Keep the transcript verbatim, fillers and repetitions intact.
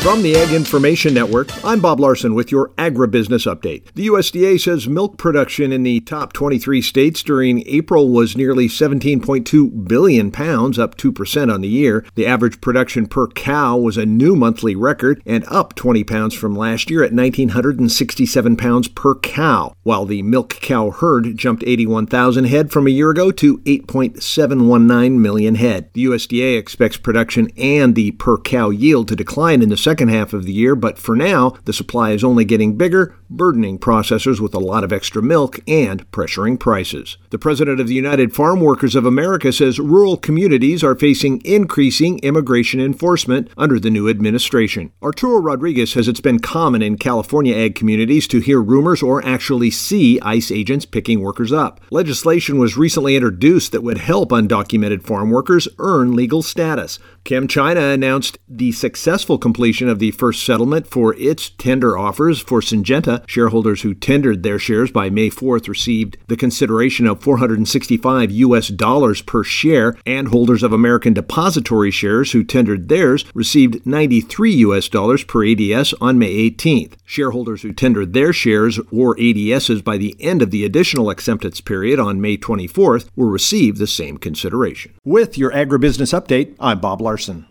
From the Ag Information Network, I'm Bob Larson with your agribusiness update. The U S D A says milk production in the top twenty-three states during April was nearly seventeen point two billion pounds, up two percent on the year. The average production per cow was a new monthly record and up twenty pounds from last year at one thousand nine hundred sixty-seven pounds per cow, while the milk cow herd jumped eighty-one thousand head from a year ago to eight point seven one nine million head. The U S D A expects production and the per cow yield to decline in the second half of the year, but for now, the supply is only getting bigger, burdening processors with a lot of extra milk and pressuring prices. The president of the United Farm Workers of America says rural communities are facing increasing immigration enforcement under the new administration. Arturo Rodriguez says it's been common in California ag communities to hear rumors or actually see ICE agents picking workers up. Legislation was recently introduced that would help undocumented farm workers earn legal status. ChemChina announced the successful completion of the first settlement for its tender offers for Syngenta. Shareholders who tendered their shares by May fourth received the consideration of four hundred sixty-five U S dollars per share, and holders of American Depository shares who tendered theirs received ninety-three U S dollars per A D S on May eighteenth. Shareholders who tendered their shares or A D Ss by the end of the additional acceptance period on May twenty-fourth will receive the same consideration. With your agribusiness update, I'm Bob Larson.